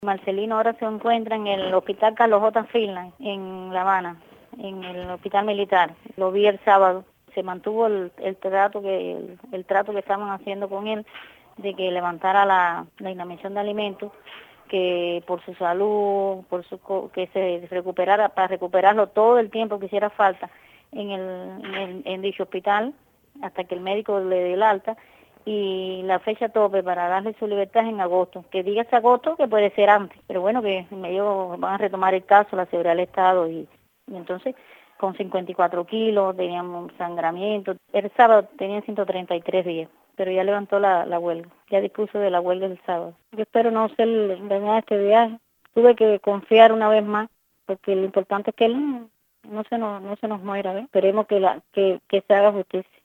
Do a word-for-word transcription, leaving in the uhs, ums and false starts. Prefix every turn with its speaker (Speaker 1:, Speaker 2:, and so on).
Speaker 1: Marcelino ahora se encuentra en el hospital Carlos J. Finland, en La Habana, en el hospital militar. Lo vi el sábado. Se mantuvo el, el trato que el, el trato que estaban haciendo con él, de que levantara la, la inanición de alimentos, que por su salud, por su que se recuperara, para recuperarlo todo el tiempo que hiciera falta en, el, en, el, en dicho hospital, hasta que el médico le dé el alta, y la fecha tope para darle su libertad es en agosto. Que diga ese agosto, que puede ser antes, pero bueno, que ellos van a retomar el caso, la seguridad del Estado, y, y entonces con cincuenta y cuatro kilos, teníamos sangramiento. El sábado tenía ciento treinta y tres días, pero ya levantó la, la huelga, ya dispuso de la huelga del sábado. Yo espero no ser dañada este viaje. Tuve que confiar una vez más, porque lo importante es que él no se nos, no se nos muera, ¿ves? Esperemos que, la, que, que se haga justicia.